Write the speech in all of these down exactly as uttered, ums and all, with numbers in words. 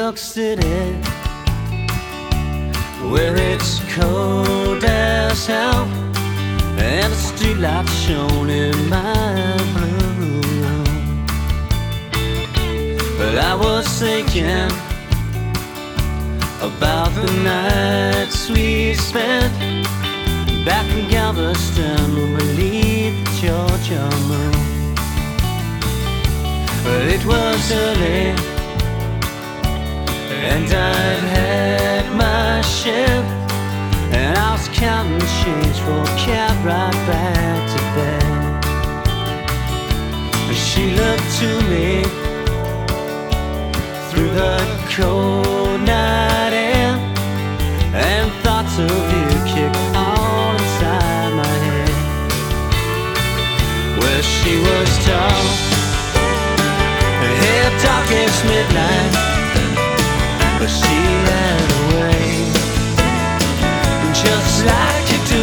York City, where it's cold as hell, and the streetlights shone in my blue room. But I was thinking about the nights we spent back in Galveston beneath the Georgia moon. But it was early, and I'd had my share, and I was counting change for a cab ride back to bed. She looked to me through the cold night air, and thoughts of you kicked all inside my head. Well, she was tall, her hair dark as midnight, but she had a way, just like you do,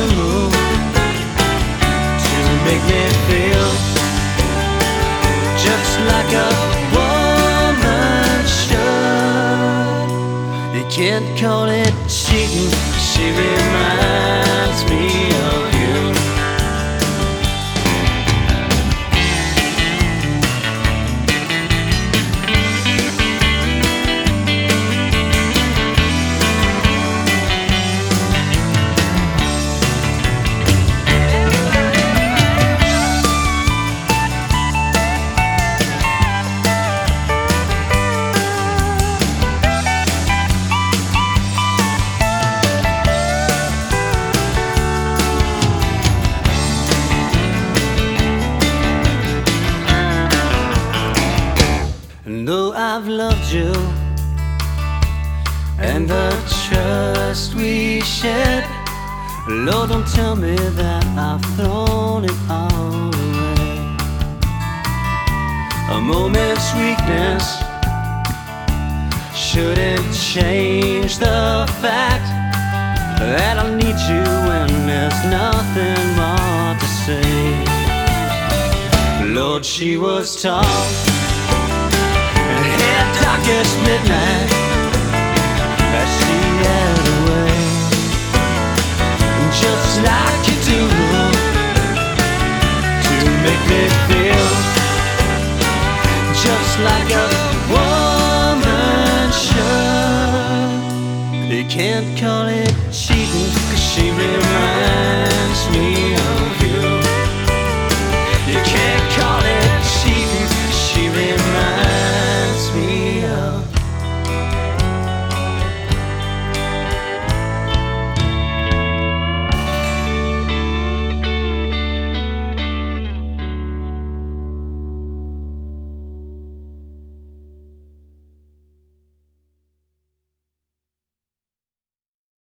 to make me feel just like a woman should. You can't call it cheating, she reminds me of you. And though I've loved you, and the trust we shared, Lord, don't tell me that I've thrown it all away. A moment's weakness shouldn't change the fact that I need you when there's nothing more to say. Lord, she was tall, darkest midnight, as she had a way, just like you do, to make me feel just like a woman should. You can't call it cheating, 'cause she reminds me of you.